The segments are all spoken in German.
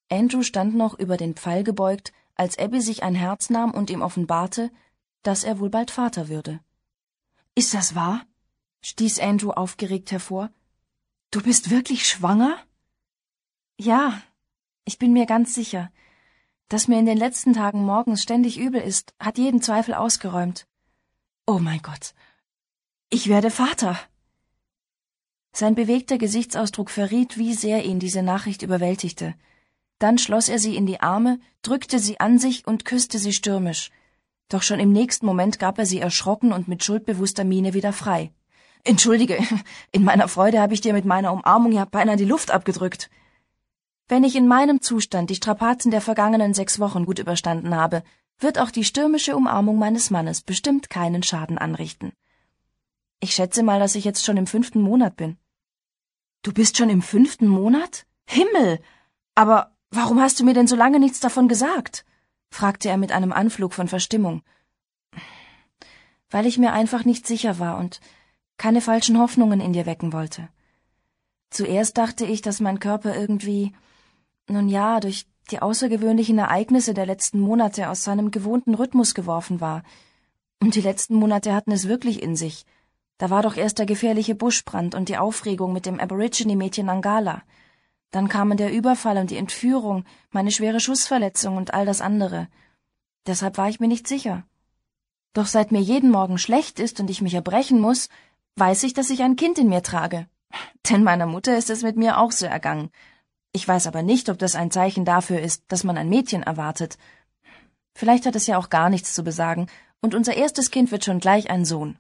Andrew stand noch über den Pfeil gebeugt, als Abby sich ein Herz nahm und ihm offenbarte, dass er wohl bald Vater würde. »Ist das wahr?« stieß Andrew aufgeregt hervor. »Du bist wirklich schwanger?« »Ja, ich bin mir ganz sicher. Dass mir in den letzten Tagen morgens ständig übel ist, hat jeden Zweifel ausgeräumt. Oh mein Gott, ich werde Vater!« Sein bewegter Gesichtsausdruck verriet, wie sehr ihn diese Nachricht überwältigte. Dann schloss er sie in die Arme, drückte sie an sich und küsste sie stürmisch. Doch schon im nächsten Moment gab er sie erschrocken und mit schuldbewusster Miene wieder frei. »Entschuldige, in meiner Freude habe ich dir mit meiner Umarmung ja beinahe die Luft abgedrückt.« »Wenn ich in meinem Zustand die Strapazen der vergangenen 6 Wochen gut überstanden habe, wird auch die stürmische Umarmung meines Mannes bestimmt keinen Schaden anrichten. Ich schätze mal, dass ich jetzt schon im 5. Monat bin.« »Du bist schon im 5. Monat? Himmel! Aber warum hast du mir denn so lange nichts davon gesagt?« fragte er mit einem Anflug von Verstimmung. »Weil ich mir einfach nicht sicher war und keine falschen Hoffnungen in dir wecken wollte. Zuerst dachte ich, dass mein Körper irgendwie, nun ja, durch die außergewöhnlichen Ereignisse der letzten Monate aus seinem gewohnten Rhythmus geworfen war. Und die letzten Monate hatten es wirklich in sich. Da war doch erst der gefährliche Buschbrand und die Aufregung mit dem Aborigine-Mädchen Angala. Dann kamen der Überfall und die Entführung, meine schwere Schussverletzung und all das andere. Deshalb war ich mir nicht sicher. Doch seit mir jeden Morgen schlecht ist und ich mich erbrechen muss, weiß ich, dass ich ein Kind in mir trage. Denn meiner Mutter ist es mit mir auch so ergangen. Ich weiß aber nicht, ob das ein Zeichen dafür ist, dass man ein Mädchen erwartet. Vielleicht hat es ja auch gar nichts zu besagen, und unser erstes Kind wird schon gleich ein Sohn.«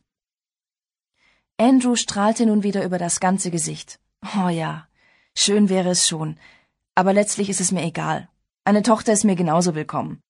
Andrew strahlte nun wieder über das ganze Gesicht. »Oh ja, schön wäre es schon. Aber letztlich ist es mir egal. Eine Tochter ist mir genauso willkommen.